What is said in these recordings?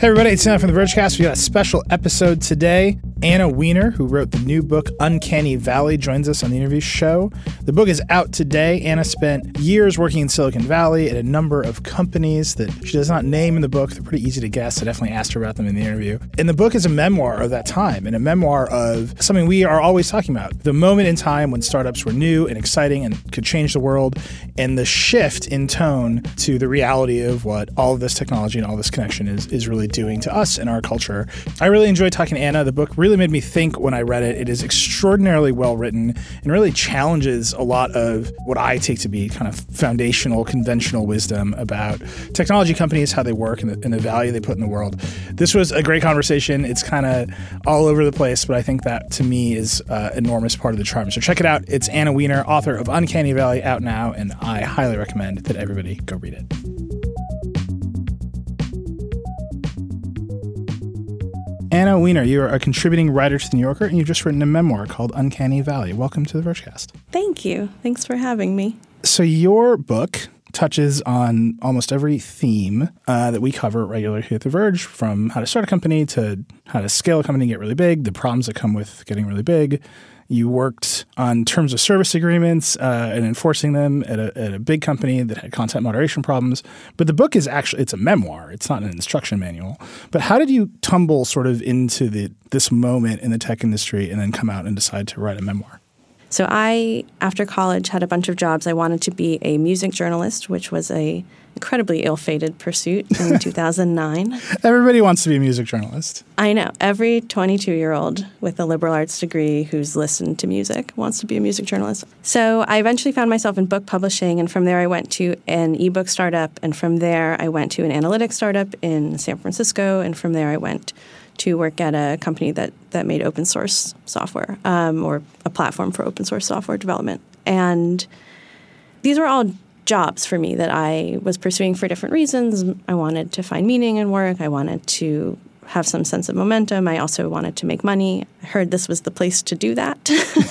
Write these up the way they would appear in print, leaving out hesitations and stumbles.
Hey everybody, it's Anna from The Vergecast. We got a special episode today. Anna Wiener, who wrote the new book Uncanny Valley, joins us on the interview show. The book is out today. Anna spent years working in Silicon Valley at a number of companies that she does not name in the book. They're pretty easy to guess. I definitely asked her about them in the interview. And the book is a memoir of that time and a memoir of something we are always talking about. The moment in time when startups were new and exciting and could change the world, and the shift in tone to the reality of what all of this technology and all this connection is really doing to us and our culture. I really enjoyed talking to Anna. The book really made me think when I read it. It is extraordinarily well written and really challenges a lot of what I take to be kind of foundational, conventional wisdom about technology companies, how they work, and the value they put in the world. This was a great conversation. It's kind of all over the place, but I think that to me is an enormous part of the charm. So check it out. It's Anna Wiener, author of Uncanny Valley, out now, and I highly recommend that everybody go read it. Anna Wiener, you are a contributing writer to The New Yorker, and you've just written a memoir called Uncanny Valley. Welcome to The Vergecast. Thank you. Thanks for having me. So your book touches on almost every theme that we cover regularly here at The Verge, from how to start a company to how to scale a company and get really big, the problems that come with getting really big. You worked on terms of service agreements and enforcing them at a big company that had content moderation problems. But the book is actually, it's a memoir. It's not an instruction manual. But how did you tumble sort of into this moment in the tech industry and then come out and decide to write a memoir? So I, after college, had a bunch of jobs. I wanted to be a music journalist, which was a incredibly ill-fated pursuit in 2009. Everybody wants to be a music journalist. I know. Every 22-year-old with a liberal arts degree who's listened to music wants to be a music journalist. So I eventually found myself in book publishing, and from there I went to an ebook startup, and from there I went to an analytics startup in San Francisco, and from there I went to work at a company that made open source software, or a platform for open source software development. And these were all jobs for me that I was pursuing for different reasons. I wanted to find meaning in work. I wanted to have some sense of momentum. I also wanted to make money. I heard this was the place to do that.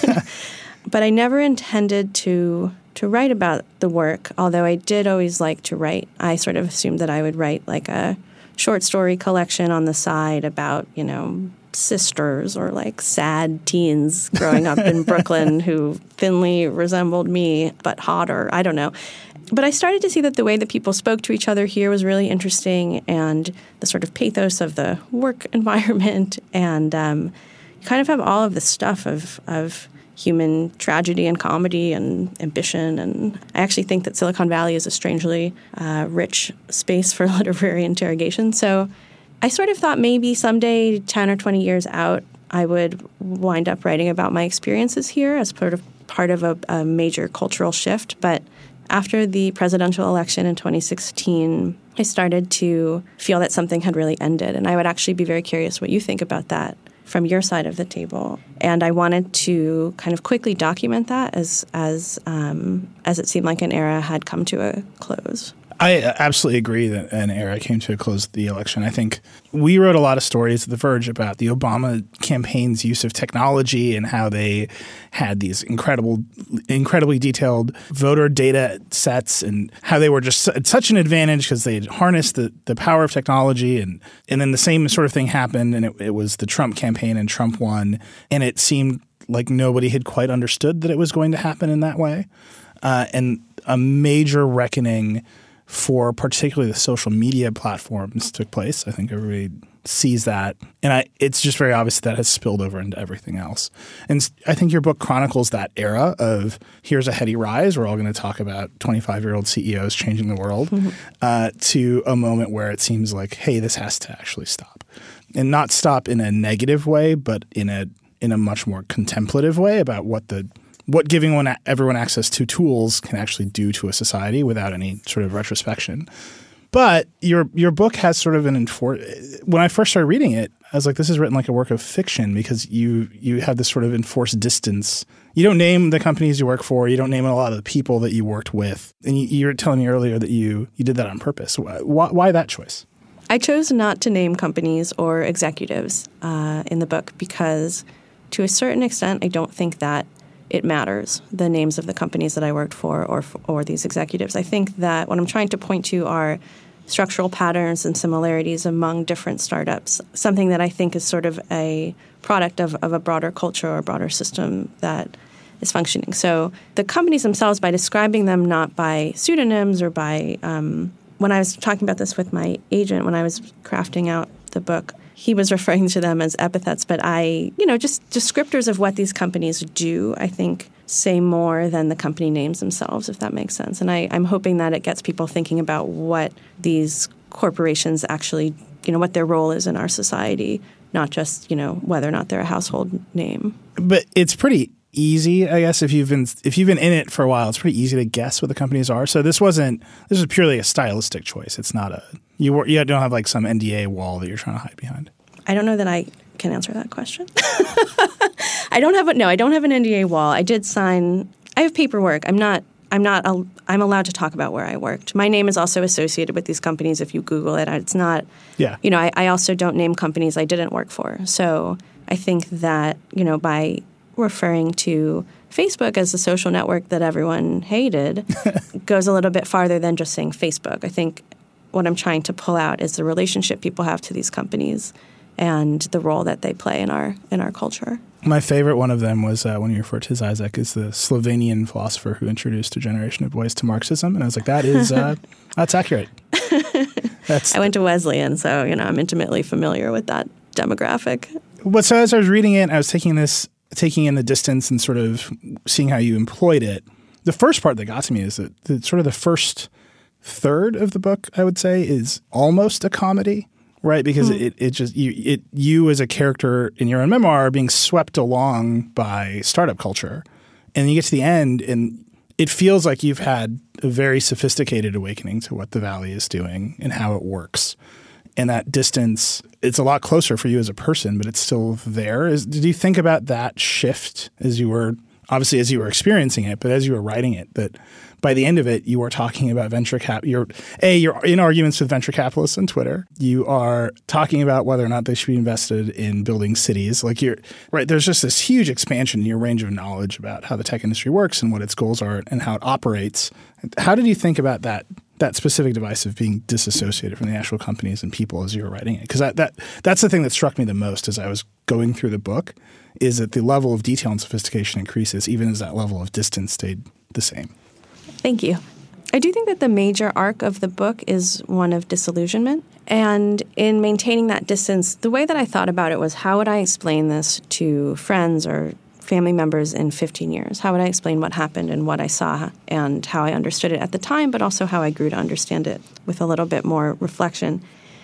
But I never intended to write about the work, although I did always like to write. I sort of assumed that I would write like a short story collection on the side about, sisters or like sad teens growing up in Brooklyn who thinly resembled me but hotter. I don't know. But I started to see that the way that people spoke to each other here was really interesting, and the sort of pathos of the work environment. And you kind of have all of the stuff of human tragedy and comedy and ambition. And I actually think that Silicon Valley is a strangely rich space for literary interrogation. So I sort of thought maybe someday, 10 or 20 years out, I would wind up writing about my experiences here as part of a major cultural shift. But after the presidential election in 2016, I started to feel that something had really ended. And I would actually be very curious what you think about that from your side of the table. And I wanted to kind of quickly document that as it seemed like an era had come to a close. I absolutely agree that an era came to a close with the election. I think we wrote a lot of stories at The Verge about the Obama campaign's use of technology and how they had these incredibly detailed voter data sets, and how they were just such an advantage because they had harnessed the power of technology. And then the same sort of thing happened, and it was the Trump campaign, and Trump won. And it seemed like nobody had quite understood that it was going to happen in that way. And a major reckoning for particularly the social media platforms took place. I think everybody sees that. And it's just very obvious that has spilled over into everything else. And I think your book chronicles that era of here's a heady rise. We're all going to talk about 25-year-old CEOs changing the world, to a moment where it seems like, hey, this has to actually stop. And not stop in a negative way, but in a much more contemplative way about what giving everyone access to tools can actually do to a society without any sort of retrospection. But your book has sort of when I first started reading it, I was like, this is written like a work of fiction, because you have this sort of enforced distance. You don't name the companies you work for. You don't name a lot of the people that you worked with. And you were telling me earlier that you did that on purpose. Why that choice? I chose not to name companies or executives in the book because, to a certain extent, I don't think that it matters, the names of the companies that I worked for or these executives. I think that what I'm trying to point to are structural patterns and similarities among different startups, something that I think is sort of a product of a broader culture or a broader system that is functioning. So the companies themselves, by describing them not by pseudonyms or by when I was talking about this with my agent, when I was crafting out the book, he was referring to them as epithets, but just descriptors of what these companies do, I think, say more than the company names themselves, if that makes sense. And I'm hoping that it gets people thinking about what these corporations actually, what their role is in our society, not just, whether or not they're a household name. But it's pretty easy, I guess, if you've been in it for a while, it's pretty easy to guess what the companies are. So this was purely a stylistic choice. It's not you don't have like some NDA wall that you're trying to hide behind. I don't know that I can answer that question. I don't have an NDA wall. I did sign. I have paperwork. I'm allowed to talk about where I worked. My name is also associated with these companies. If you Google it, it's not. Yeah. I also don't name companies I didn't work for. So I think that by referring to Facebook as the social network that everyone hated goes a little bit farther than just saying Facebook. I think what I'm trying to pull out is the relationship people have to these companies and the role that they play in our culture. My favorite one of them was when you referred to Zizek as the Slovenian philosopher who introduced a generation of boys to Marxism. And I was like, that is that's accurate. I went to Wesleyan, so I'm intimately familiar with that demographic. But so as I was reading it, I was taking in the distance and sort of seeing how you employed it. The first part that got to me is that the first third of the book, I would say, is almost a comedy. Right, because it just you as a character in your own memoir are being swept along by startup culture, and you get to the end, and it feels like you've had a very sophisticated awakening to what the Valley is doing and how it works. And that distance, it's a lot closer for you as a person, but it's still there. Did you think about that shift as you were experiencing it, but as you were writing it, that by the end of it, you are talking about venture cap. You're in arguments with venture capitalists on Twitter. You are talking about whether or not they should be invested in building cities. There's just this huge expansion in your range of knowledge about how the tech industry works and what its goals are and how it operates. How did you think about that specific device of being disassociated from the actual companies and people as you were writing it? Because that's the thing that struck me the most as I was going through the book, is that the level of detail and sophistication increases even as that level of distance stayed the same. Thank you. I do think that the major arc of the book is one of disillusionment. And in maintaining that distance, the way that I thought about it was, how would I explain this to friends or family members in 15 years? How would I explain what happened and what I saw and how I understood it at the time, but also how I grew to understand it with a little bit more reflection?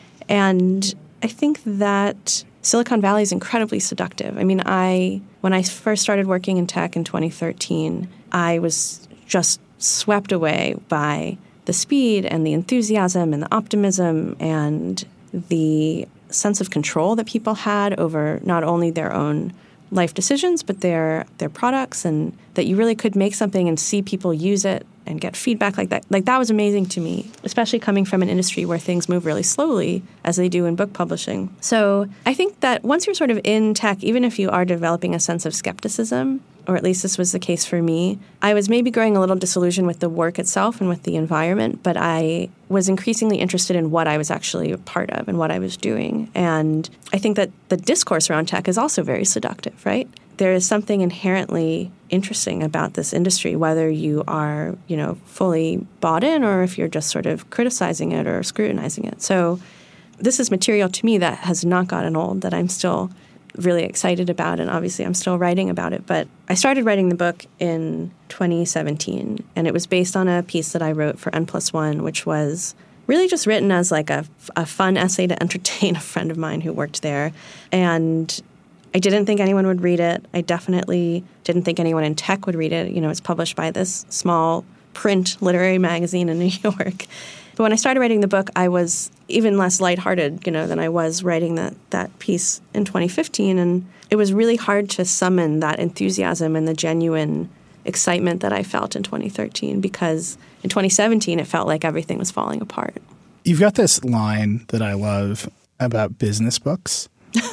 And I think that Silicon Valley is incredibly seductive. I mean, when I first started working in tech in 2013, I was just swept away by the speed and the enthusiasm and the optimism and the sense of control that people had over not only their own life decisions, but their products, and that you really could make something and see people use it and get feedback like that. Like, that was amazing to me, especially coming from an industry where things move really slowly, as they do in book publishing. So I think that once you're sort of in tech, even if you are developing a sense of skepticism, or at least this was the case for me, I was maybe growing a little disillusioned with the work itself and with the environment, but I was increasingly interested in what I was actually a part of and what I was doing. And I think that the discourse around tech is also very seductive, right? There is something inherently interesting about this industry, whether you are, fully bought in or if you're just sort of criticizing it or scrutinizing it. So this is material to me that has not gotten old, that I'm still really excited about, and obviously I'm still writing about it. But I started writing the book in 2017, and it was based on a piece that I wrote for N+1, which was really just written as like a fun essay to entertain a friend of mine who worked there. And I didn't think anyone would read it. I definitely didn't think anyone in tech would read it. It's published by this small print literary magazine in New York. But when I started writing the book, I was even less lighthearted, than I was writing that piece in 2015. And it was really hard to summon that enthusiasm and the genuine excitement that I felt in 2013, because in 2017, it felt like everything was falling apart. You've got this line that I love about business books.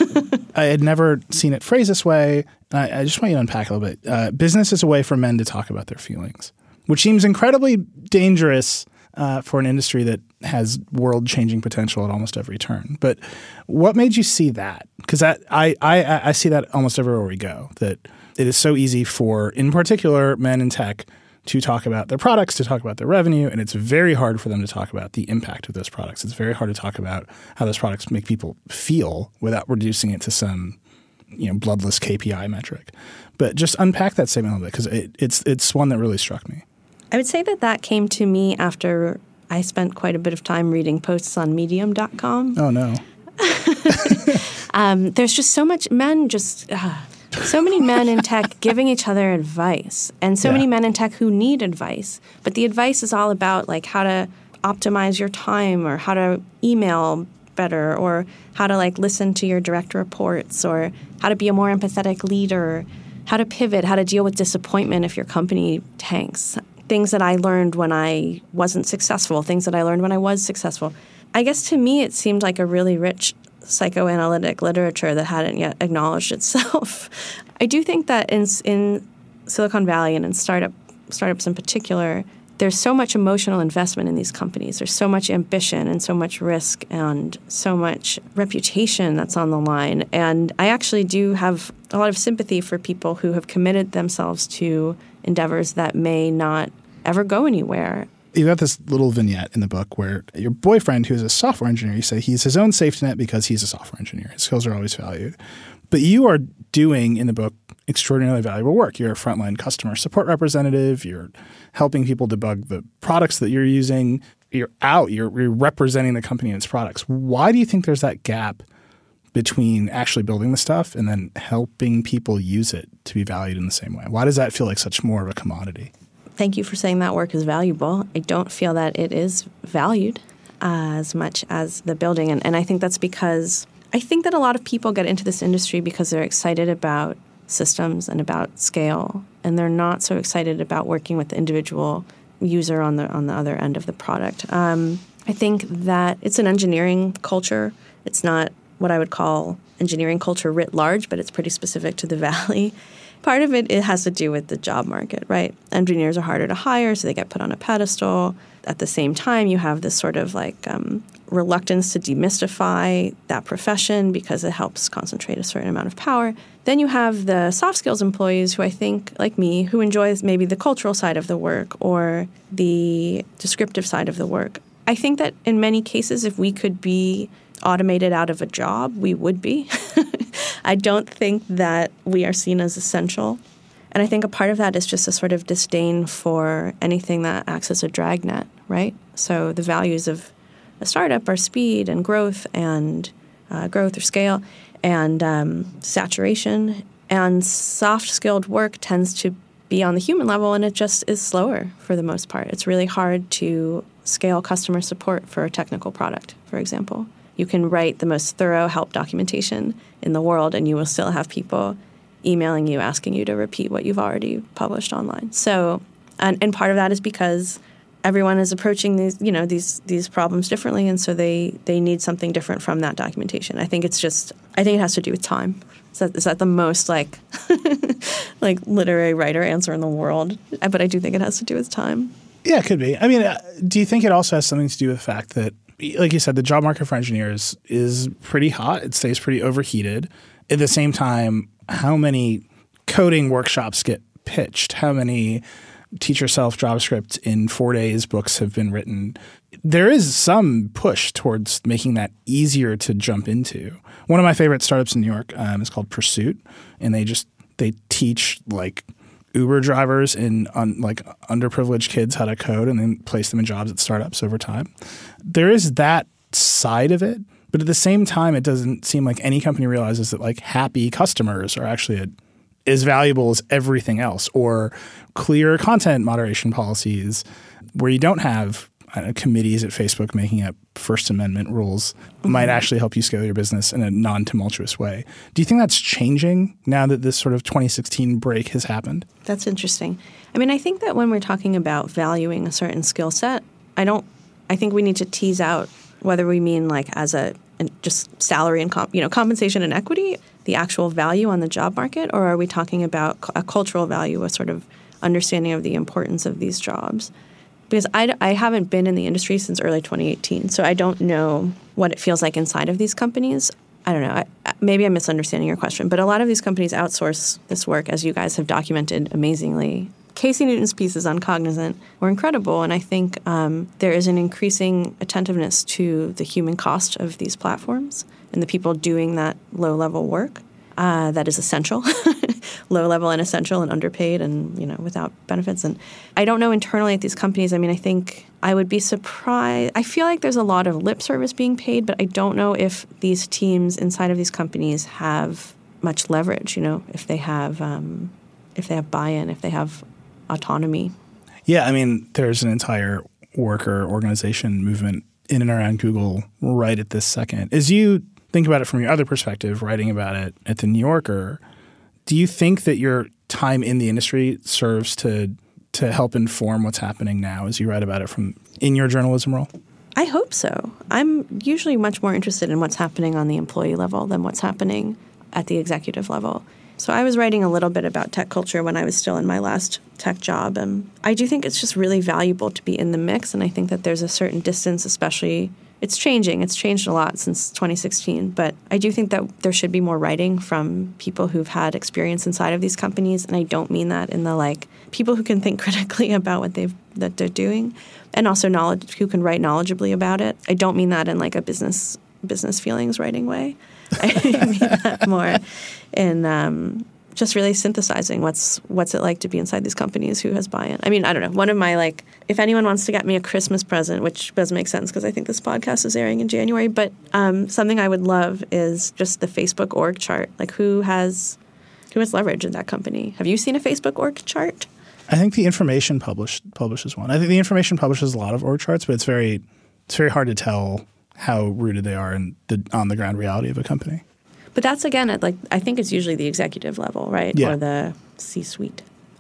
I had never seen it phrased this way. I just want you to unpack a little bit. Business is a way for men to talk about their feelings, which seems incredibly dangerous for an industry that has world-changing potential at almost every turn. But what made you see that? Because I see that almost everywhere we go, that it is so easy for, in particular, men in tech to talk about their products, to talk about their revenue, and it's very hard for them to talk about the impact of those products. It's very hard to talk about how those products make people feel without reducing it to some bloodless KPI metric. But just unpack that statement a little bit, because it's one that really struck me. I would say that came to me after I spent quite a bit of time reading posts on Medium.com. Oh, no. There's just so much so many men in tech giving each other advice, and so many men in tech who need advice. But the advice is all about like how to optimize your time, or how to email better, or how to like listen to your direct reports, or how to be a more empathetic leader, how to pivot, how to deal with disappointment if your company tanks. Things that I learned when I wasn't successful, things that I learned when I was successful. I guess to me it seemed like a really rich psychoanalytic literature that hadn't yet acknowledged itself. I do think that in Silicon Valley and in startups in particular, there's so much emotional investment in these companies. There's so much ambition and so much risk and so much reputation that's on the line. And I actually do have a lot of sympathy for people who have committed themselves to endeavors that may not ever go anywhere. You got this little vignette in the book where your boyfriend, who's a software engineer, you say he's his own safety net because he's a software engineer. His skills are always valued. But you are doing, in the book, extraordinarily valuable work. You're a frontline customer support representative. You're helping people debug the products that you're using. You're representing the company and its products. Why do you think there's that gap between actually building the stuff and then helping people use it to be valued in the same way? Why does that feel like such more of a commodity? Thank you for saying that work is valuable. I don't feel that it is valued as much as the building. And I think that's because I think that a lot of people get into this industry because they're excited about systems and about scale, and they're not so excited about working with the individual user on the other end of the product. I think that it's an engineering culture. It's not what I would call engineering culture writ large, but it's pretty specific to the Valley. Part of it has to do with the job market, right? Engineers are harder to hire, so they get put on a pedestal. At the same time, you have this sort of like reluctance to demystify that profession because it helps concentrate a certain amount of power. Then you have the soft skills employees who I think, like me, who enjoys maybe the cultural side of the work or the descriptive side of the work. I think that in many cases, if we could be automated out of a job, we would be. I don't think that we are seen as essential. And I think a part of that is just a sort of disdain for anything that acts as a dragnet, right? So the values of a startup are speed and growth or scale and saturation. And soft-skilled work tends to be on the human level, and it just is slower for the most part. It's really hard to scale customer support for a technical product, for example. You can write the most thorough help documentation in the world, and you will still have people emailing you, asking you to repeat what you've already published online. So, and part of that is because everyone is approaching these problems differently, and so they need something different from that documentation. I think it has to do with time. Is that the most like literary writer answer in the world? But I do think it has to do with time. Yeah, it could be. I mean, do you think it also has something to do with the fact that, like you said, the job market for engineers is pretty hot. It stays pretty overheated. At the same time, how many coding workshops get pitched? How many teach yourself JavaScript in 4 days books have been written? There is some push towards making that easier to jump into. One of my favorite startups in New York is called Pursuit, and they teach like Uber drivers and underprivileged kids how to code and then place them in jobs at startups over time. There is that side of it, but at the same time, it doesn't seem like any company realizes that like happy customers are actually as valuable as everything else, or clear content moderation policies where you don't have committees at Facebook making up First Amendment rules might actually help you scale your business in a non-tumultuous way. Do you think that's changing now that this sort of 2016 break has happened? That's interesting. I mean, I think that when we're talking about valuing a certain skill set, I think we need to tease out whether we mean like as just salary and compensation and equity, the actual value on the job market, or are we talking about a cultural value, a sort of understanding of the importance of these jobs? because I haven't been in the industry since early 2018, so I don't know what it feels like inside of these companies. I don't know. Maybe I'm misunderstanding your question, but a lot of these companies outsource this work, as you guys have documented amazingly. Casey Newton's pieces on Cognizant were incredible, and I think there is an increasing attentiveness to the human cost of these platforms and the people doing that low-level work that is essential, low-level and essential and underpaid and, without benefits. And I don't know internally at these companies. I mean, I think I would be surprised. I feel like there's a lot of lip service being paid, but I don't know if these teams inside of these companies have much leverage, if they have buy-in, if they have autonomy. Yeah, I mean, there's an entire worker organization movement in and around Google right at this second. As you think about it from your other perspective, writing about it at The New Yorker, do you think that your time in the industry serves to help inform what's happening now as you write about it in your journalism role? I hope so. I'm usually much more interested in what's happening on the employee level than what's happening at the executive level. So I was writing a little bit about tech culture when I was still in my last tech job. And I do think it's just really valuable to be in the mix. And I think that there's a certain distance, especially it's changing. It's changed a lot since 2016. But I do think that there should be more writing from people who've had experience inside of these companies. And I don't mean that in the people who can think critically about what they're doing, and also who can write knowledgeably about it. I don't mean that in a business feelings writing way. I mean that more in just really synthesizing what's it like to be inside these companies, who has buy-in. I mean, I don't know. One of my, if anyone wants to get me a Christmas present, which does make sense because I think this podcast is airing in January, but something I would love is just the Facebook org chart. Who has leverage in that company? Have you seen a Facebook org chart? I think The Information publishes one. I think The Information publishes a lot of org charts, but it's very hard to tell how rooted they are in the on-the-ground reality of a company. But that's, again, I think it's usually the executive level, right? Yeah. Or the C-suite.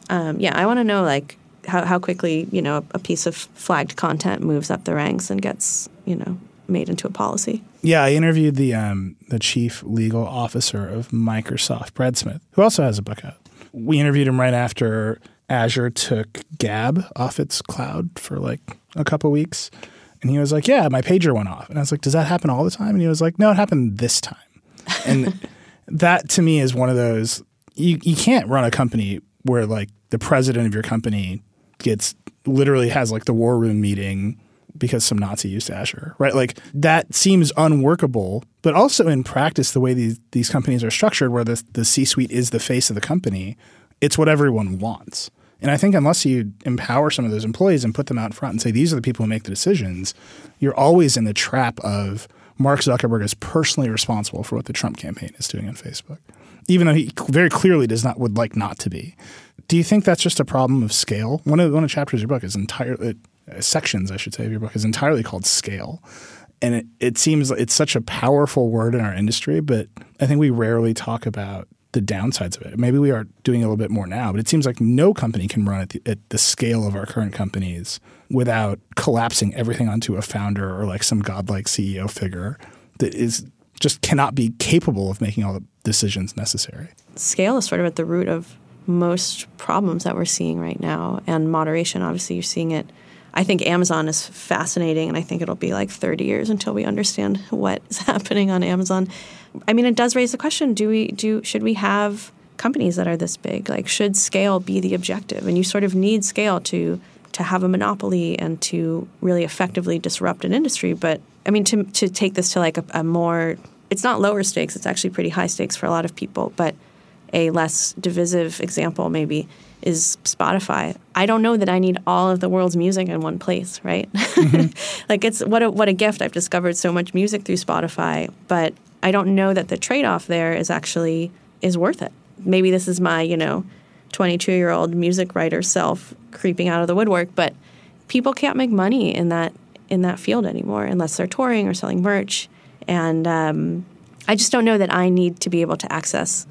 I want to know, how quickly, a piece of flagged content moves up the ranks and gets, made into a policy. Yeah, I interviewed the chief legal officer of Microsoft, Brad Smith, who also has a book out. We interviewed him right after Azure took Gab off its cloud for a couple weeks. And he was like, yeah, my pager went off. And I was like, does that happen all the time? And he was like, no, it happened this time. And that to me is one of those, you can't run a company where the president of your company literally has the war room meeting because some Nazi used Azure, right? That seems unworkable, but also in practice, the way these companies are structured, where the C-suite is the face of the company, it's what everyone wants. And I think unless you empower some of those employees and put them out front and say, these are the people who make the decisions, you're always in the trap of Mark Zuckerberg is personally responsible for what the Trump campaign is doing on Facebook, even though he very clearly would like not to be. Do you think that's just a problem of scale? One of the chapters of your book is sections, I should say, of your book is entirely called scale. And it seems it's such a powerful word in our industry, but I think we rarely talk about the downsides of it. Maybe we are doing a little bit more now, but it seems like no company can run at the scale of our current companies without collapsing everything onto a founder or some godlike CEO figure that just cannot be capable of making all the decisions necessary. Scale is sort of at the root of most problems that we're seeing right now. And moderation, obviously, you're seeing it. I think Amazon is fascinating, and I think it'll be 30 years until we understand what is happening on Amazon. I mean, it does raise the question, should we have companies that are this big? Should scale be the objective? And you sort of need scale to have a monopoly and to really effectively disrupt an industry. But, I mean, to take this to a more – it's not lower stakes. It's actually pretty high stakes for a lot of people. But a less divisive example maybe is Spotify. I don't know that I need all of the world's music in one place, right? Mm-hmm. It's what a gift. I've discovered so much music through Spotify, but I don't know that the trade-off there is worth it. Maybe this is my, 22-year-old music writer self creeping out of the woodwork, but people can't make money in that field anymore unless they're touring or selling merch. And I just don't know that I need to be able to access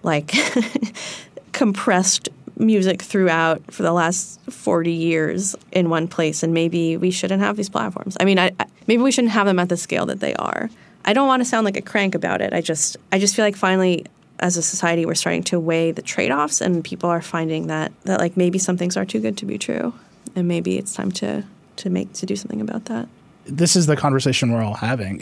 compressed music throughout for the last 40 years in one place, and maybe we shouldn't have these platforms. I mean, maybe we shouldn't have them at the scale that they are. I don't want to sound like a crank about it. I just feel like finally, as a society, we're starting to weigh the trade-offs, and people are finding that maybe some things are too good to be true. And maybe it's time to do something about that. This is the conversation we're all having.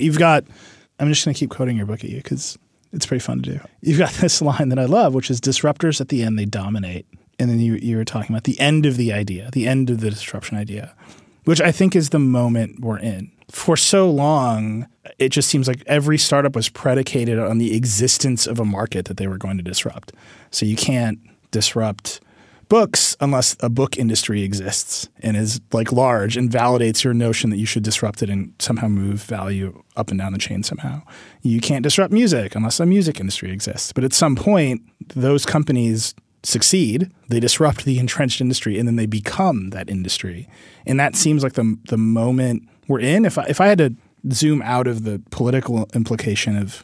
I'm just going to keep quoting your book at you because it's pretty fun to do. You've got this line that I love, which is disruptors at the end, they dominate. And then you were talking about the end of the idea, the end of the disruption idea, which I think is the moment we're in. For so long, it just seems like every startup was predicated on the existence of a market that they were going to disrupt. So you can't disrupt books unless a book industry exists and is like large and validates your notion that you should disrupt it and somehow move value up and down the chain somehow. You can't disrupt music unless a music industry exists. But at some point, those companies succeed, they disrupt the entrenched industry, and then they become that industry. And that seems like the moment we're in. If I had to zoom out of the political implication of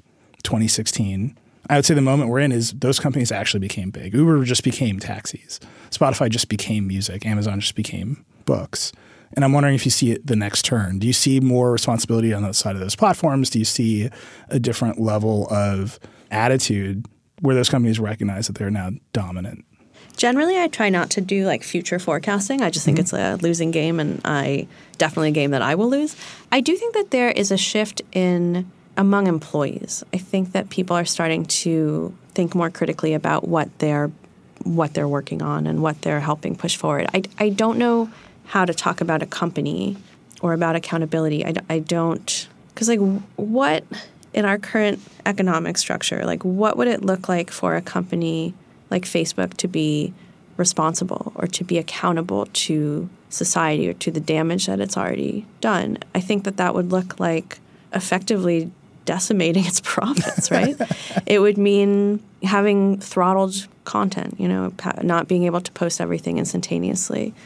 2016, I would say the moment we're in is those companies actually became big. Uber just became taxis. Spotify just became music. Amazon just became books. And I'm wondering if you see it the next turn. Do you see more responsibility on the side of those platforms? Do you see a different level of attitude where those companies recognize that they're now dominant? Generally, I try not to do like future forecasting. I just think it's a losing game, and definitely a game that I will lose. I do think that there is a shift among employees. I think that people are starting to think more critically about what they're working on and what they're helping push forward. I don't know how to talk about a company or about accountability. I don't, because like what in our current economic structure, like what would it look like for a company like Facebook to be responsible or to be accountable to society or to the damage that it's already done? I think that would look like effectively decimating its profits, right? It would mean having throttled content, not being able to post everything instantaneously.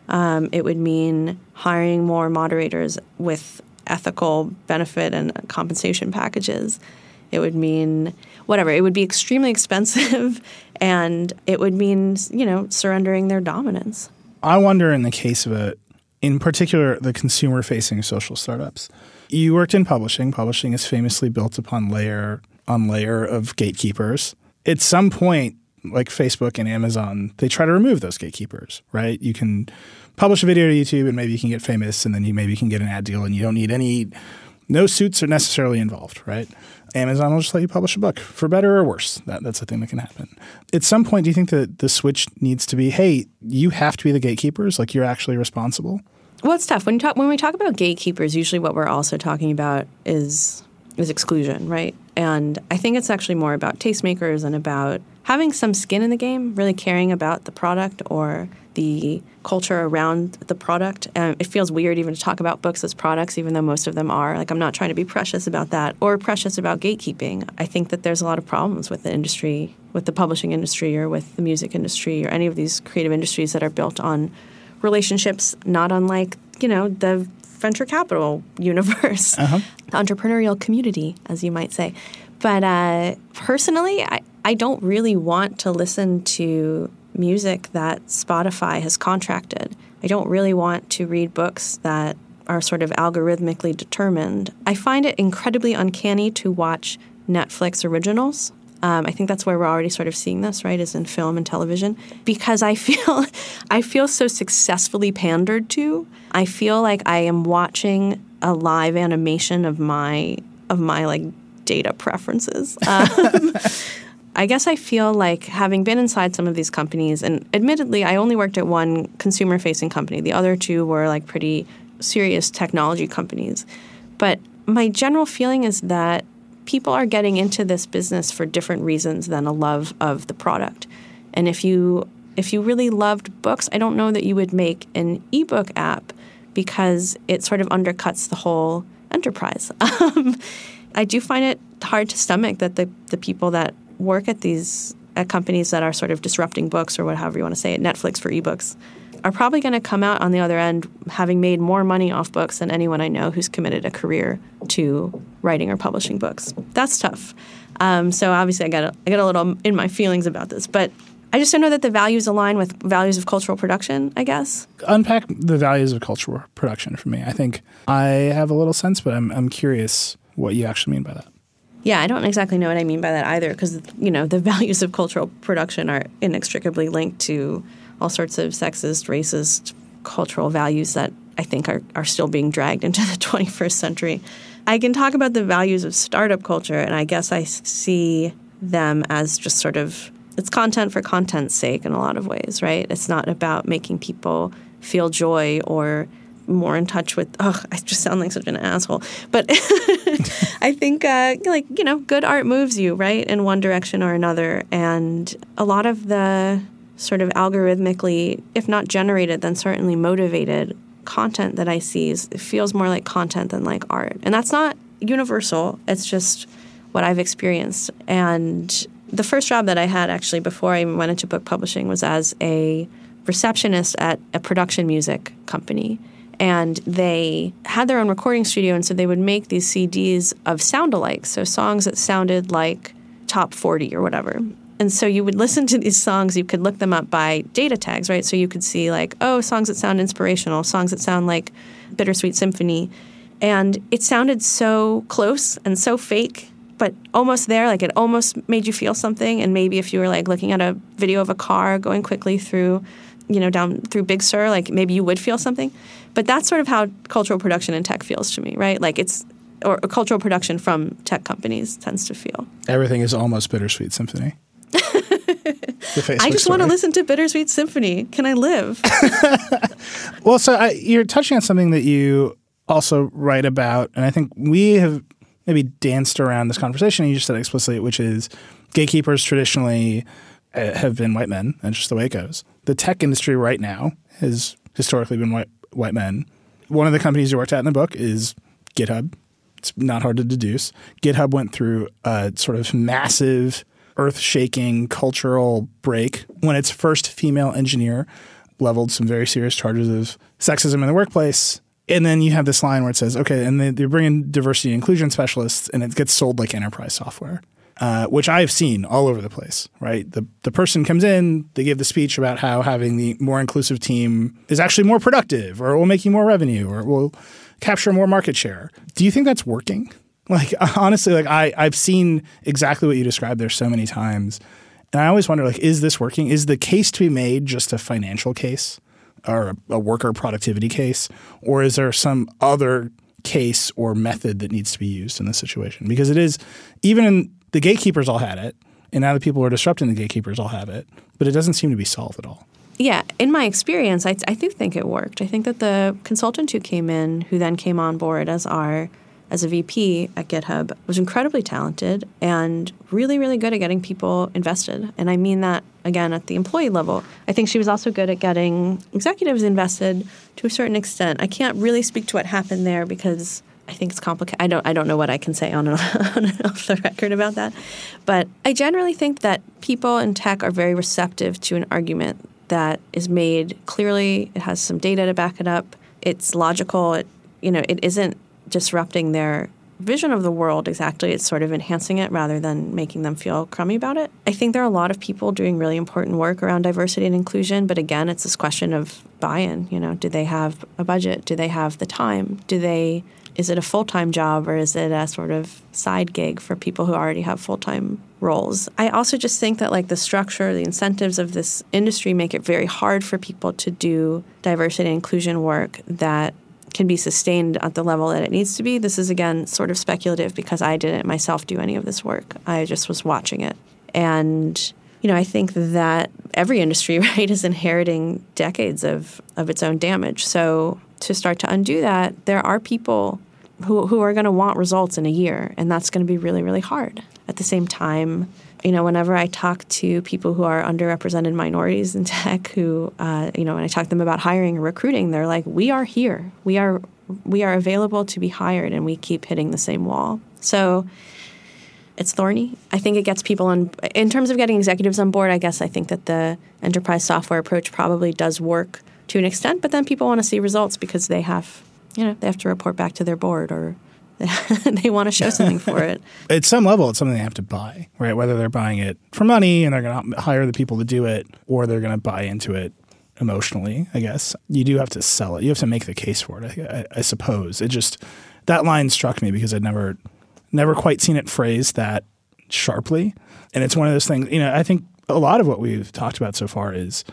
It would mean hiring more moderators with ethical benefit and compensation packages. It would mean whatever. It would be extremely expensive, and it would mean, surrendering their dominance. I wonder in the case of in particular, the consumer-facing social startups. You worked in publishing. Publishing is famously built upon layer on layer of gatekeepers. At some point, like Facebook and Amazon, they try to remove those gatekeepers, right? You can publish a video to YouTube and maybe you can get famous and then maybe you can get an ad deal and you don't need no suits are necessarily involved, right? Amazon will just let you publish a book for better or worse. That's a thing that can happen. At some point, do you think that the switch needs to be, hey, you have to be the gatekeepers, like you're actually responsible? Well, it's tough. When we talk about gatekeepers, usually what we're also talking about is exclusion, right? And I think it's actually more about tastemakers and about having some skin in the game, really caring about the product or the culture around the product. It feels weird even to talk about books as products, even though most of them are. Like, I'm not trying to be precious about that or precious about gatekeeping. I think that there's a lot of problems with the industry, with the publishing industry or with the music industry or any of these creative industries that are built on relationships not unlike, the venture capital universe, the entrepreneurial community, as you might say. But personally, I don't really want to listen to music that Spotify has contracted. I don't really want to read books that are sort of algorithmically determined. I find it incredibly uncanny to watch Netflix originals. I think that's where we're already sort of seeing this, right, is in film and television, because I feel so successfully pandered to. I feel like I am watching a live animation of my like data preferences. I guess I feel like, having been inside some of these companies, and admittedly, I only worked at one consumer-facing company. The other two were like pretty serious technology companies. But my general feeling is that people are getting into this business for different reasons than a love of the product. And if you really loved books, I don't know that you would make an ebook app because it sort of undercuts the whole enterprise. I do find it hard to stomach that the people that work at companies that are sort of disrupting books, or whatever you want to say it, Netflix for ebooks, are probably going to come out on the other end having made more money off books than anyone I know who's committed a career to writing or publishing books. That's tough. So obviously I get a little in my feelings about this, but I just don't know that the values align with values of cultural production, I guess. Unpack the values of cultural production for me. I think I have a little sense, but I'm curious what you actually mean by that. Yeah, I don't exactly know what I mean by that either, because, the values of cultural production are inextricably linked to all sorts of sexist, racist, cultural values that I think are still being dragged into the 21st century. I can talk about the values of startup culture, and I guess I see them as just sort of, it's content for content's sake in a lot of ways, right? It's not about making people feel joy or more in touch with, I just sound like such an asshole. But I think, good art moves you, right, in one direction or another. And a lot of the sort of algorithmically, if not generated, then certainly motivated content that I see it feels more like content than like art. And that's not universal. It's just what I've experienced. And the first job that I had actually before I went into book publishing was as a receptionist at a production music company. And they had their own recording studio, and so they would make these CDs of sound-alikes, so songs that sounded like top 40 or whatever. And so you would listen to these songs, you could look them up by data tags, right? So you could see like, songs that sound inspirational, songs that sound like Bittersweet Symphony. And it sounded so close and so fake, but almost there, like it almost made you feel something. And maybe if you were like looking at a video of a car going quickly through, down through Big Sur, like maybe you would feel something. But that's sort of how cultural production in tech feels to me, right? Like or cultural production from tech companies tends to feel. Everything is almost Bittersweet Symphony. I just want to listen to Bittersweet Symphony. Can I live? Well, so you're touching on something that you also write about, and I think we have maybe danced around this conversation, and you just said it explicitly, which is gatekeepers traditionally have been white men, and just the way it goes. The tech industry right now has historically been white men. One of the companies you worked at in the book is GitHub. It's not hard to deduce. GitHub went through a sort of massive earth-shaking cultural break when its first female engineer leveled some very serious charges of sexism in the workplace. And then you have this line where it says, okay, and they bring in diversity and inclusion specialists, and it gets sold like enterprise software, which I've seen all over the place, right? The person comes in, they give the speech about how having the more inclusive team is actually more productive, or will make you more revenue, or will capture more market share. Do you think that's working? Like, honestly, like I've seen exactly what you described there so many times. And I always wonder, like, is this working? Is the case to be made just a financial case or a worker productivity case? Or is there some other case or method that needs to be used in this situation? Because it is, even the gatekeepers all had it, and now the people who are disrupting the gatekeepers all have it, but it doesn't seem to be solved at all. Yeah. In my experience, I do think it worked. I think that the consultant who came in, who then came on board as a VP at GitHub, was incredibly talented and really, really good at getting people invested. And I mean that, again, at the employee level. I think she was also good at getting executives invested to a certain extent. I can't really speak to what happened there because I think it's complicated. I don't know what I can say on and off the record about that. But I generally think that people in tech are very receptive to an argument that is made clearly. It has some data to back it up. It's logical. It isn't disrupting their vision of the world exactly. It's sort of enhancing it rather than making them feel crummy about it. I think there are a lot of people doing really important work around diversity and inclusion, but again, it's this question of buy-in. Do they have a budget? Do they have the time? Is it a full-time job, or is it a sort of side gig for people who already have full-time roles? I also just think that like the structure, the incentives of this industry make it very hard for people to do diversity and inclusion work that can be sustained at the level that it needs to be. This is, again, sort of speculative because I didn't myself do any of this work. I just was watching it. And, I think that every industry, right, is inheriting decades of its own damage. So to start to undo that, there are people who are going to want results in a year, and that's going to be really, really hard. At the same time, whenever I talk to people who are underrepresented minorities in tech who, when I talk to them about hiring or recruiting, they're like, we are here. We are available to be hired, and we keep hitting the same wall. So it's thorny. I think it gets people in terms of getting executives on board, I guess I think that the enterprise software approach probably does work to an extent, but then people want to see results because they have to report back to their board or they want to show something for it. At some level, it's something they have to buy, right? Whether they're buying it for money and they're going to hire the people to do it, or they're going to buy into it emotionally, I guess. You do have to sell it. You have to make the case for it, I suppose. That line struck me because I'd never quite seen it phrased that sharply. And it's one of those things, I think a lot of what we've talked about so far is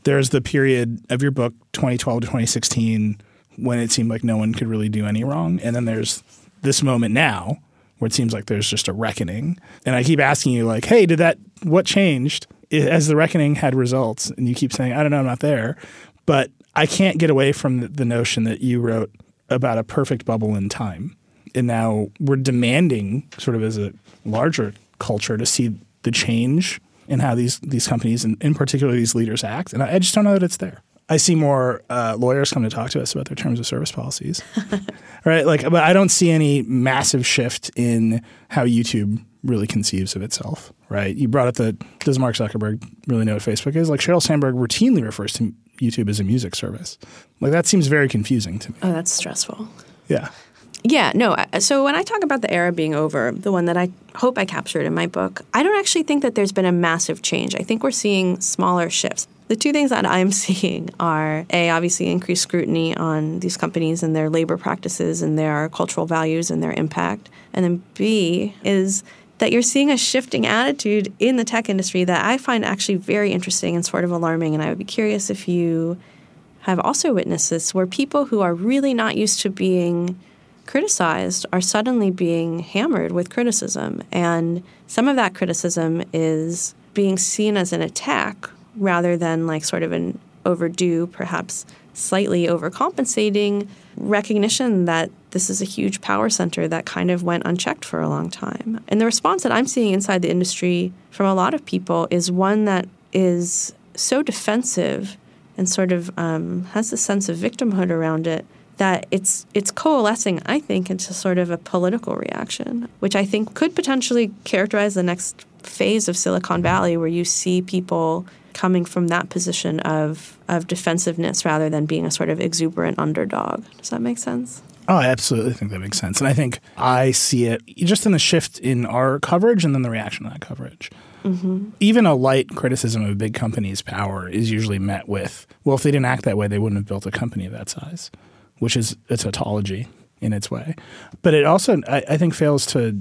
there's the period of your book, 2012 to 2016, when it seemed like no one could really do any wrong. And then there's this moment now where it seems like there's just a reckoning. And I keep asking you, like, hey, what changed as the reckoning had results? And you keep saying, I don't know, I'm not there. But I can't get away from the notion that you wrote about a perfect bubble in time. And now we're demanding, sort of as a larger culture, to see the change in how these companies, and in particular these leaders, act. And I just don't know that it's there. I see more lawyers come to talk to us about their terms of service policies, right? But I don't see any massive shift in how YouTube really conceives of itself, right? You brought up does Mark Zuckerberg really know what Facebook is? Like, Sheryl Sandberg routinely refers to YouTube as a music service. Like, that seems very confusing to me. Oh, that's stressful. Yeah. Yeah, no. So when I talk about the era being over, the one that I hope I captured in my book, I don't actually think that there's been a massive change. I think we're seeing smaller shifts. The two things that I'm seeing are, A, obviously increased scrutiny on these companies and their labor practices and their cultural values and their impact. And then B is that you're seeing a shifting attitude in the tech industry that I find actually very interesting and sort of alarming. And I would be curious if you have also witnessed this, where people who are really not used to being criticized are suddenly being hammered with criticism. And some of that criticism is being seen as an attack rather than like sort of an overdue, perhaps slightly overcompensating recognition that this is a huge power center that kind of went unchecked for a long time. And the response that I'm seeing inside the industry from a lot of people is one that is so defensive and sort of has a sense of victimhood around it, that it's coalescing, I think, into sort of a political reaction, which I think could potentially characterize the next phase of Silicon Valley, where you see people coming from that position of defensiveness rather than being a sort of exuberant underdog. Does that make sense? Oh, I absolutely think that makes sense. And I think I see it just in the shift in our coverage and then the reaction to that coverage. Mm-hmm. Even a light criticism of a big company's power is usually met with, well, if they didn't act that way, they wouldn't have built a company of that size, which is a tautology in its way. But it also, I think, fails to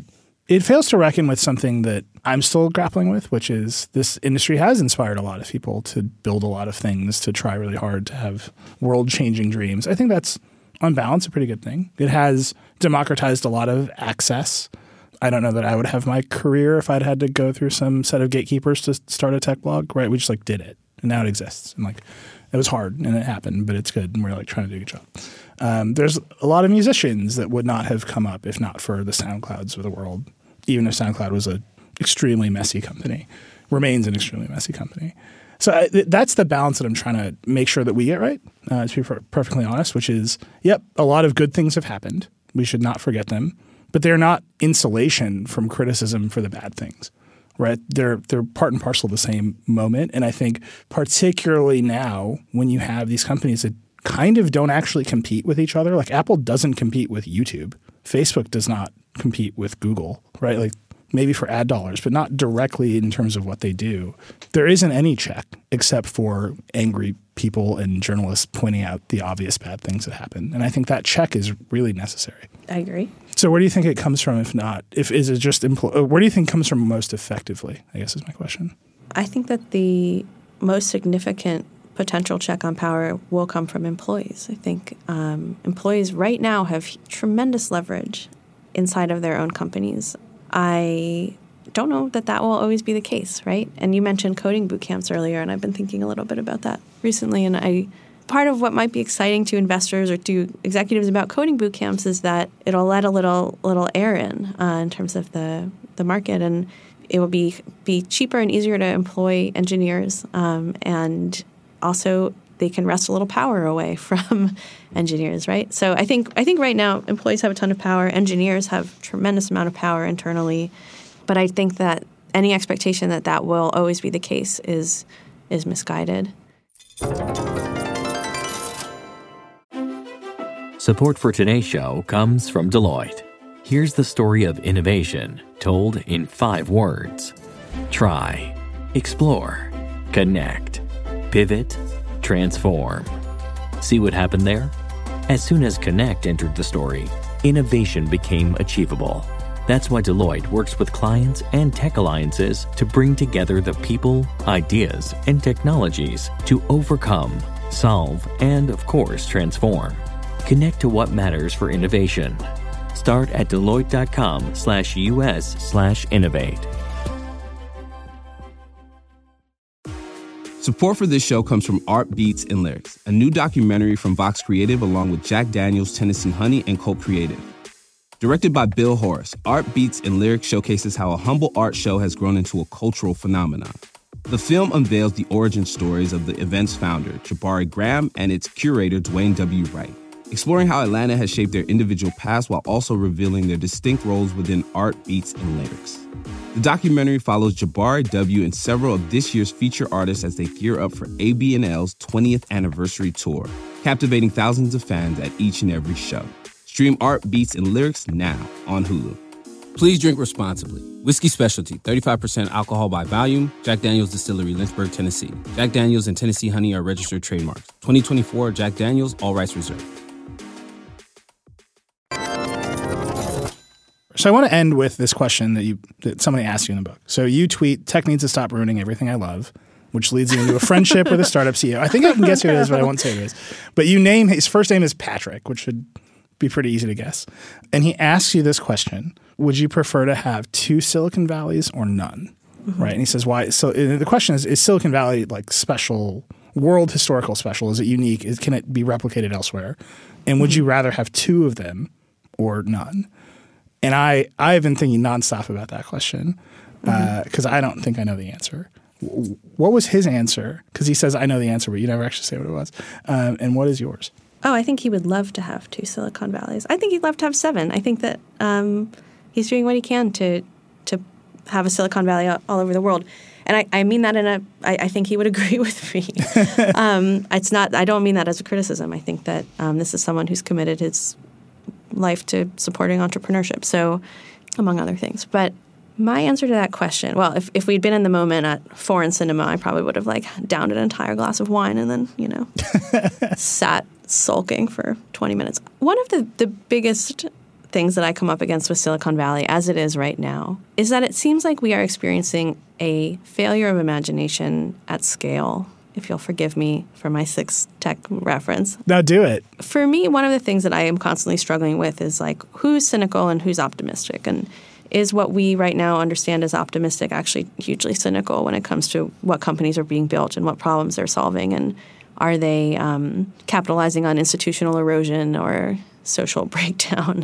reckon with something that I'm still grappling with, which is this industry has inspired a lot of people to build a lot of things, to try really hard, to have world-changing dreams. I think that's, on balance, a pretty good thing. It has democratized a lot of access. I don't know that I would have my career if I'd had to go through some set of gatekeepers to start a tech blog, right? We just did it, and now it exists. And it was hard, and it happened, but it's good, and we're trying to do a good job. There's a lot of musicians that would not have come up if not for the SoundClouds of the world, even if SoundCloud was an extremely messy company, remains an extremely messy company. So that's the balance that I'm trying to make sure that we get right, to be perfectly honest, which is, yep, a lot of good things have happened. We should not forget them. But they're not insulation from criticism for the bad things, right? They're part and parcel of the same moment. And I think particularly now when you have these companies that kind of don't actually compete with each other, like Apple doesn't compete with YouTube. Facebook does not compete with Google, right? Maybe for ad dollars, but not directly in terms of what they do. There isn't any check except for angry people and journalists pointing out the obvious bad things that happen. And I think that check is really necessary. I agree. So where do you think it comes from, if not? Is it just where do you think it comes from most effectively, I guess is my question. I think that the most significant potential check on power will come from employees. I think employees right now have tremendous leverage inside of their own companies. I don't know that will always be the case, right? And you mentioned coding boot camps earlier, and I've been thinking a little bit about that recently. And part of what might be exciting to investors or to executives about coding boot camps is that it'll let a little air in terms of the market, and it will be cheaper and easier to employ engineers, and also they can wrest a little power away from engineers, right? So I think right now employees have a ton of power. Engineers have a tremendous amount of power internally. But I think that any expectation that will always be the case is misguided. Support for today's show comes from Deloitte. Here's the story of innovation told in 5 words. Try, explore, connect, pivot, transform. See what happened there? As soon as Connect entered the story, innovation became achievable. That's why Deloitte works with clients and tech alliances to bring together the people, ideas, and technologies to overcome, solve, and, of course, transform. Connect to what matters for innovation. Start at Deloitte.com/US/innovate. Support for this show comes from Art Beats and Lyrics, a new documentary from Vox Creative along with Jack Daniels, Tennessee Honey, and Colt Creative. Directed by Bill Horace, Art Beats and Lyrics showcases how a humble art show has grown into a cultural phenomenon. The film unveils the origin stories of the event's founder, Jabari Graham, and its curator, Dwayne W. Wright, exploring how Atlanta has shaped their individual paths while also revealing their distinct roles within Art Beats and Lyrics. The documentary follows Jabari W. and several of this year's feature artists as they gear up for AB&L's 20th anniversary tour, captivating thousands of fans at each and every show. Stream Art Beats and Lyrics now on Hulu. Please drink responsibly. Whiskey Specialty, 35% alcohol by volume. Jack Daniels Distillery, Lynchburg, Tennessee. Jack Daniels and Tennessee Honey are registered trademarks. 2024 Jack Daniels, all rights reserved. So I want to end with this question that somebody asked you in the book. So you tweet, "Tech needs to stop ruining everything I love," which leads you into a friendship with a startup CEO. I think I can guess who it is, but I won't say who it is. But you name his first name is Patrick, which should be pretty easy to guess. And he asks you this question: would you prefer to have 2 Silicon Valleys or none? Mm-hmm. Right? And he says, why? So the question is Silicon Valley like special, world historical special? Is it unique? Can it be replicated elsewhere? And would you rather have 2 of them or none? And I've been thinking nonstop about that question because I don't think I know the answer. What was his answer? Because he says, I know the answer, but you never actually say what it was. And what is yours? Oh, I think he would love to have 2 Silicon Valleys. I think he'd love to have 7. I think that he's doing what he can to have a Silicon Valley all over the world. And I mean that I think he would agree with me. It's not. I don't mean that as a criticism. I think that this is someone who's committed his life to supporting entrepreneurship, so among other things. But my answer to that question, well, if we'd been in the moment at Foreign Cinema, I probably would have downed an entire glass of wine and then, sat sulking for 20 minutes. One of the biggest things that I come up against with Silicon Valley, as it is right now, is that it seems like we are experiencing a failure of imagination at scale, if you'll forgive me for my 6 tech reference. No, do it. For me, one of the things that I am constantly struggling with is who's cynical and who's optimistic, and is what we right now understand as optimistic actually hugely cynical when it comes to what companies are being built and what problems they're solving, and are they capitalizing on institutional erosion or social breakdown?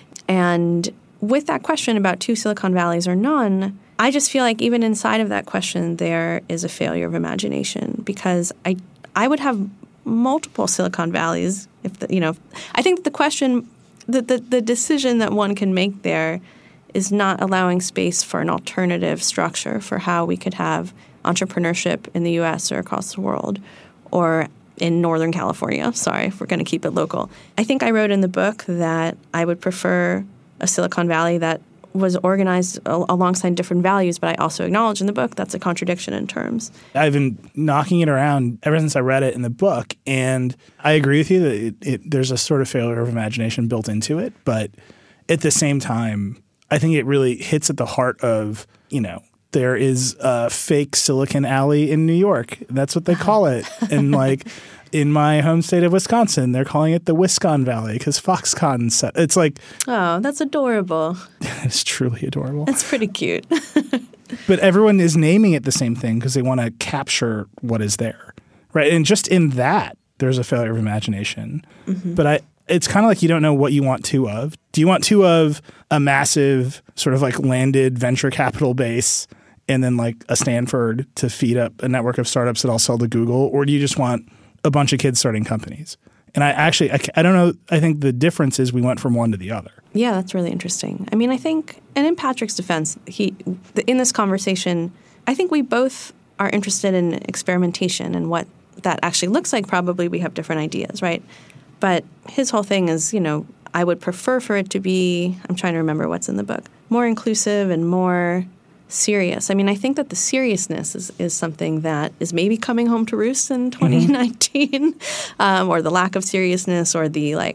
And with that question about 2 Silicon Valleys or none, I just feel like even inside of that question there is a failure of imagination, because I would have multiple Silicon Valleys if I think the question, the decision that one can make there is not allowing space for an alternative structure for how we could have entrepreneurship in the U.S. or across the world, or in Northern California. Sorry, if we're going to keep it local. I think I wrote in the book that I would prefer a Silicon Valley that was organized alongside different values, but I also acknowledge in the book that's a contradiction in terms. I've been knocking it around ever since I read it in the book, and I agree with you that there's a sort of failure of imagination built into it, but at the same time, I think it really hits at the heart of, there is a fake Silicon Alley in New York. That's what they call it. And in my home state of Wisconsin, they're calling it the Wisconsin Valley because Foxconn said it's oh, that's adorable. It's truly adorable. It's pretty cute. But everyone is naming it the same thing because they want to capture what is there, right? And just in that, there's a failure of imagination. Mm-hmm. But it's kind of like you don't know what you want 2 of. Do you want 2 of a massive sort of landed venture capital base and then a Stanford to feed up a network of startups that all sell to Google? Or do you just want a bunch of kids starting companies? And I don't know. I think the difference is we went from one to the other. Yeah, that's really interesting. I mean, I think, and in Patrick's defense, in this conversation, I think we both are interested in experimentation and what that actually looks like. Probably we have different ideas, right? But his whole thing is, I would prefer for it to be, I'm trying to remember what's in the book, more inclusive and more serious. I mean, I think that the seriousness is something that is maybe coming home to roost in 2019, or the lack of seriousness, or the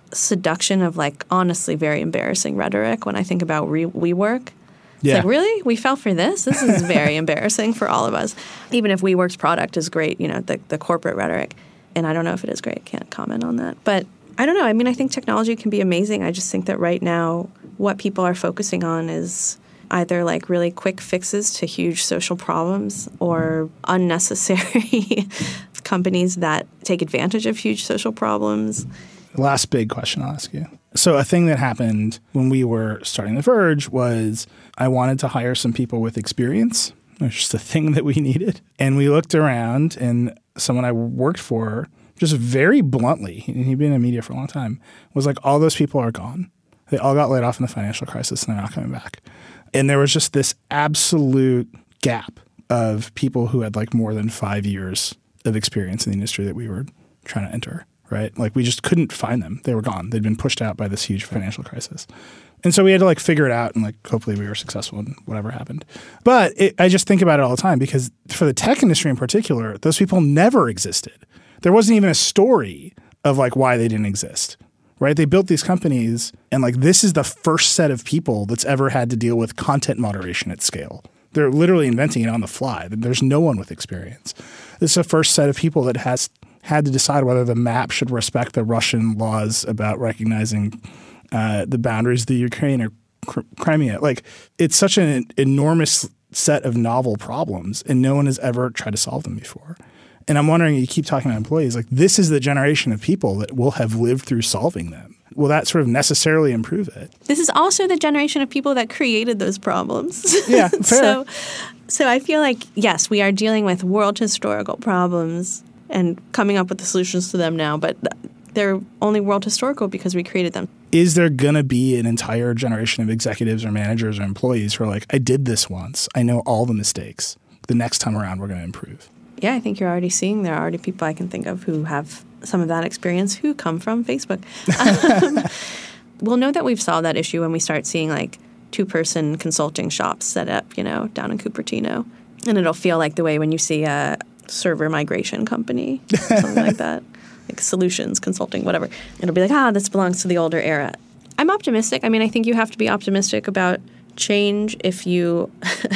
seduction of like honestly very embarrassing rhetoric when I think about WeWork. It's Yeah. like, really? We fell for this? This is very embarrassing for all of us. Even if WeWork's product is great, the corporate rhetoric. And I don't know if it is great. Can't comment on that. But I don't know. I mean, I think technology can be amazing. I just think that right now what people are focusing on is either like really quick fixes to huge social problems or unnecessary companies that take advantage of huge social problems. Last big question I'll ask you. So a thing that happened when we were starting The Verge was I wanted to hire some people with experience. It was just a thing that we needed. And we looked around and someone I worked for just very bluntly, he'd been in media for a long time, was like, all those people are gone. They all got laid off in the financial crisis and they're not coming back. And there was just this absolute gap of people who had like more than 5 years of experience in the industry that we were trying to enter, right? Like we just couldn't find them. They were gone. They'd been pushed out by this huge financial crisis. And so we had to like figure it out and like hopefully we were successful in whatever happened. But I just think about it all the time because for the tech industry in particular, those people never existed. There wasn't even a story of like why they didn't exist. Right? They built these companies and like this is the first set of people that's ever had to deal with content moderation at scale. They're literally inventing it on the fly. There's no one with experience. This is the first set of people that has had to decide whether the map should respect the Russian laws about recognizing the boundaries of the Ukraine or Crimea. Like it's such an enormous set of novel problems and no one has ever tried to solve them before. And I'm wondering, you keep talking about employees, like this is the generation of people that will have lived through solving them. Will that sort of necessarily improve it? This is also the generation of people that created those problems. Yeah, fair. So I feel like, yes, we are dealing with world historical problems and coming up with the solutions to them now, but they're only world historical because we created them. Is there going to be an entire generation of executives or managers or employees who are like, I did this once. I know all the mistakes. The next time around, we're going to improve. Yeah, I think you're already seeing there are already people I can think of who have some of that experience who come from Facebook. We'll know that we've solved that issue when we start seeing like 2-person consulting shops set up, down in Cupertino. And it'll feel like the way when you see a server migration company, something like that, like solutions, consulting, whatever. It'll be like, this belongs to the older era. I'm optimistic. I mean, I think you have to be optimistic about change if you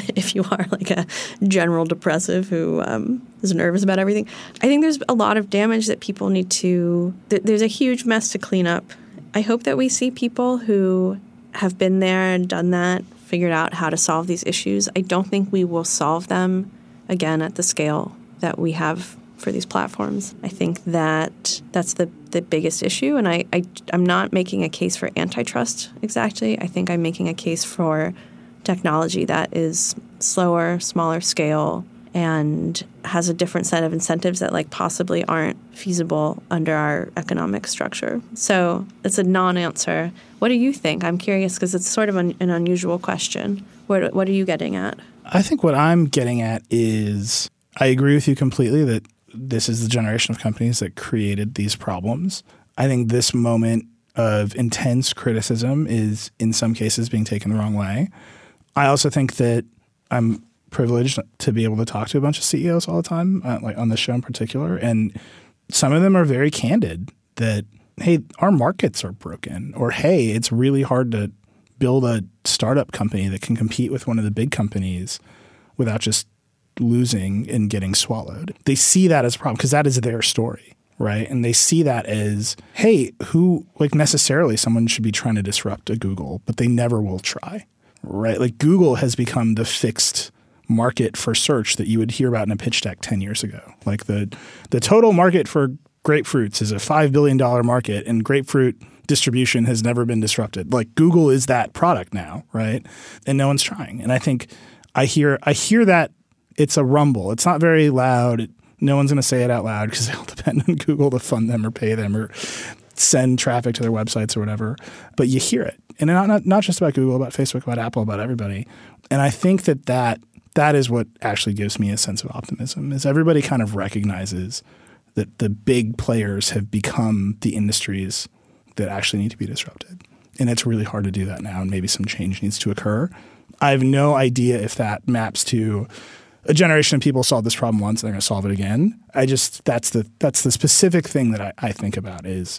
are like a general depressive who is nervous about everything. I think there's a lot of damage that people need to there's a huge mess to clean up. I hope that we see people who have been there and done that, figured out how to solve these issues. I don't think we will solve them again at the scale that we have for these platforms. I think that that's the biggest issue, and I'm not making a case for antitrust exactly. I think I'm making a case for technology that is slower, smaller scale, and has a different set of incentives that like possibly aren't feasible under our economic structure. So it's a non-answer. What do you think? I'm curious because it's sort of an unusual question. What are you getting at? I think what I'm getting at is I agree with you completely that this is the generation of companies that created these problems. I think this moment of intense criticism is in some cases being taken the wrong way. I also think that I'm privileged to be able to talk to a bunch of CEOs all the time, like on this show in particular. And some of them are very candid that, hey, our markets are broken, or hey, it's really hard to build a startup company that can compete with one of the big companies without just losing and getting swallowed. They see that as a problem because that is their story, right? And they see that as, hey, who, like necessarily someone should be trying to disrupt a Google, but they never will try, right? Like Google has become the fixed market for search that you would hear about in a pitch deck 10 years ago. Like the total market for grapefruits is a $5 billion market and grapefruit distribution has never been disrupted. Like Google is that product now, right? And no one's trying. And I think I hear that it's a rumble. It's not very loud. No one's going to say it out loud because they'll depend on Google to fund them or pay them or send traffic to their websites or whatever. But you hear it. And not just about Google, about Facebook, about Apple, about everybody. And I think that is what actually gives me a sense of optimism, is everybody kind of recognizes that the big players have become the industries that actually need to be disrupted. And it's really hard to do that now, and maybe some change needs to occur. I have no idea if that maps to a generation of people solve this problem once and they're going to solve it again. That's the specific thing that I think about is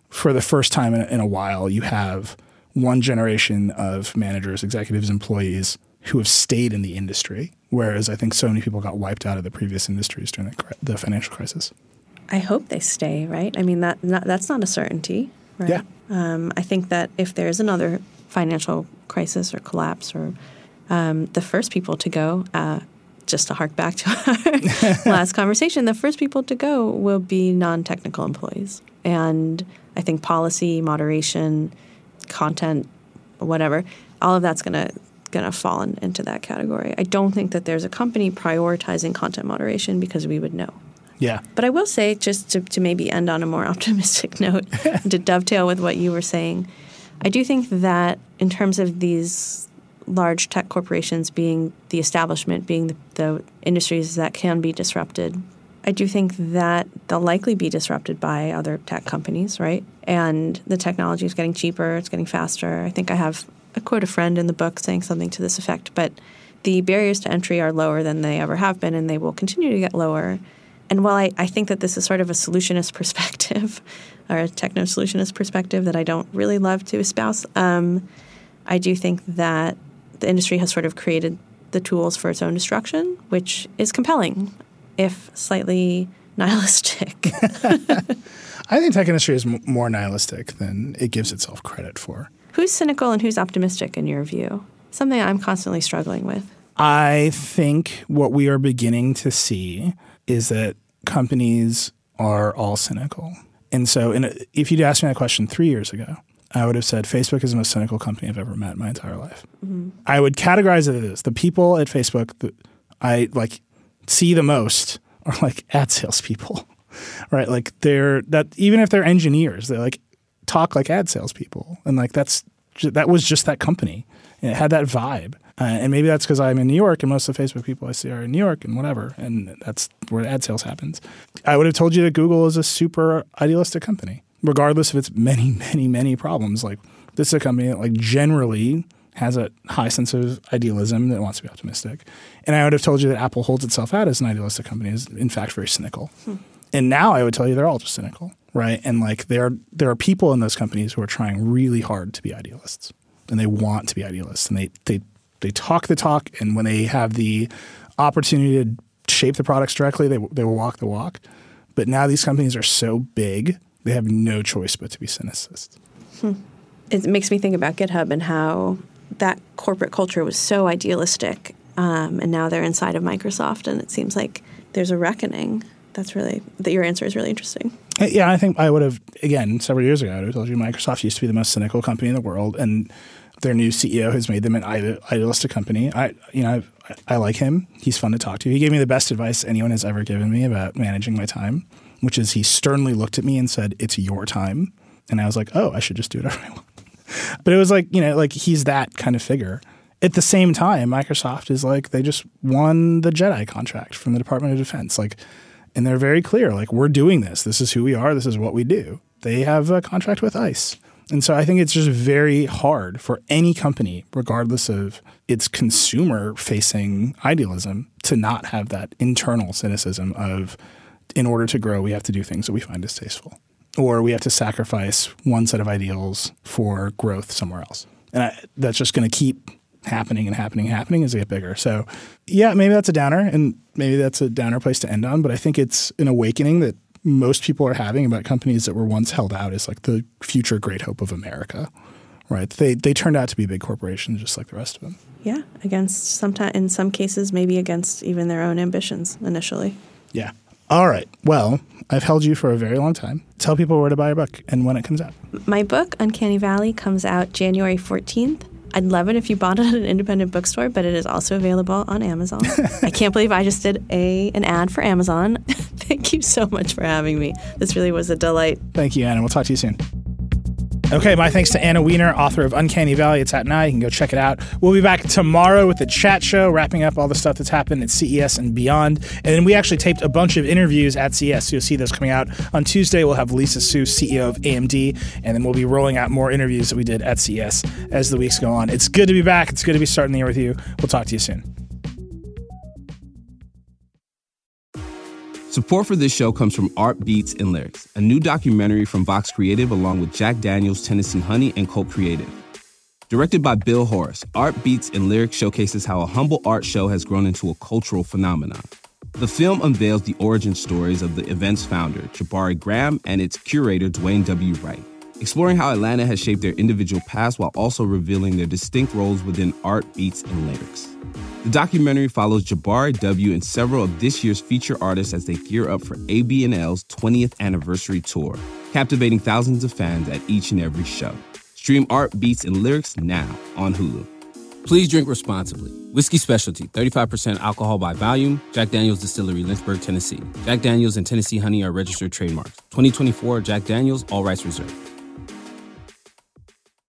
for the first time in a while, you have one generation of managers, executives, employees who have stayed in the industry, whereas I think so many people got wiped out of the previous industries during the financial crisis. I hope they stay, right? I mean, that's not a certainty, right? Yeah. I think that if there's another financial crisis or collapse, or the first people to go, just to hark back to our last conversation, the first people to go will be non-technical employees. And I think policy, moderation, content, whatever, all of that's going to fall into that category. I don't think that there's a company prioritizing content moderation because we would know. Yeah. But I will say, just to maybe end on a more optimistic note, to dovetail with what you were saying, I do think that in terms of these large tech corporations being the establishment, being the industries that can be disrupted, I do think that they'll likely be disrupted by other tech companies, right? And the technology is getting cheaper, it's getting faster. I think I quote a friend in the book saying something to this effect, but the barriers to entry are lower than they ever have been, and they will continue to get lower. And while I think that this is sort of a solutionist perspective or a techno-solutionist perspective that I don't really love to espouse, I do think that the industry has sort of created the tools for its own destruction, which is compelling, if slightly nihilistic. I think tech industry is more nihilistic than it gives itself credit for. Who's cynical and who's optimistic in your view? Something I'm constantly struggling with. I think what we are beginning to see is that companies are all cynical. And so if you'd asked me that question 3 years ago, I would have said Facebook is the most cynical company I've ever met in my entire life. Mm-hmm. I would categorize it as the people at Facebook that I see the most are ad salespeople, right? Even if they're engineers, they talk like ad salespeople, and that was just that company, and it had that vibe. And maybe that's because I'm in New York, and most of the Facebook people I see are in New York and whatever, and that's where ad sales happens. I would have told you that Google is a super idealistic company, regardless of its many, many, many problems. This is a company that generally has a high sense of idealism that wants to be optimistic. And I would have told you that Apple holds itself out as an idealistic company, is in fact very cynical. And now I would tell you they're all just cynical, right? And there are people in those companies who are trying really hard to be idealists, and they want to be idealists, and they talk the talk, and when they have the opportunity to shape the products directly, they will walk the walk. But now these companies are so big, they have no choice but to be cynicists. It makes me think about GitHub and how that corporate culture was so idealistic, and now they're inside of Microsoft, and it seems like there's a reckoning. That your answer is really interesting. Yeah, I think I would have, again, several years ago, I would have told you Microsoft used to be the most cynical company in the world, and their new CEO has made them an idealistic company. I like him. He's fun to talk to. He gave me the best advice anyone has ever given me about managing my time, which is he sternly looked at me and said, "It's your time." And I was like, "Oh, I should just do whatever I want." But it was he's that kind of figure. At the same time, Microsoft is they just won the JEDI contract from the Department of Defense. And they're very clear, we're doing this. This is who we are. This is what we do. They have a contract with ICE. And so I think it's just very hard for any company, regardless of its consumer-facing idealism, to not have that internal cynicism of, in order to grow, we have to do things that we find distasteful. Or we have to sacrifice one set of ideals for growth somewhere else. And that's just going to keep happening as they get bigger. So yeah, maybe that's a downer, and maybe that's a downer place to end on. But I think it's an awakening that most people are having about companies that were once held out as the future great hope of America, right? They turned out to be big corporations just like the rest of them. Yeah, in some cases, maybe against even their own ambitions initially. Yeah. All right. Well, I've held you for a very long time. Tell people where to buy your book and when it comes out. My book, Uncanny Valley, comes out January 14th. I'd love it if you bought it at an independent bookstore, but it is also available on Amazon. I can't believe I just did an ad for Amazon. Thank you so much for having me. This really was a delight. Thank you, Anna. We'll talk to you soon. Okay, my thanks to Anna Wiener, author of Uncanny Valley. It's out now. You can go check it out. We'll be back tomorrow with the chat show, wrapping up all the stuff that's happened at CES and beyond. And then we actually taped a bunch of interviews at CES, so you'll see those coming out. On Tuesday, we'll have Lisa Su, CEO of AMD, and then we'll be rolling out more interviews that we did at CES as the weeks go on. It's good to be back. It's good to be starting the year with you. We'll talk to you soon. Support for this show comes from Art Beats and Lyrics, a new documentary from Vox Creative along with Jack Daniels, Tennessee Honey, and Colt Creative. Directed by Bill Horace, Art Beats and Lyrics showcases how a humble art show has grown into a cultural phenomenon. The film unveils the origin stories of the event's founder, Jabari Graham, and its curator, Dwayne W. Wright, exploring how Atlanta has shaped their individual paths while also revealing their distinct roles within Art, Beats, and Lyrics. The documentary follows Jabari W. and several of this year's feature artists as they gear up for AB&L's 20th anniversary tour, captivating thousands of fans at each and every show. Stream Art, Beats, and Lyrics now on Hulu. Please drink responsibly. Whiskey Specialty, 35% alcohol by volume. Jack Daniels Distillery, Lynchburg, Tennessee. Jack Daniels and Tennessee Honey are registered trademarks. 2024 Jack Daniels, all rights reserved.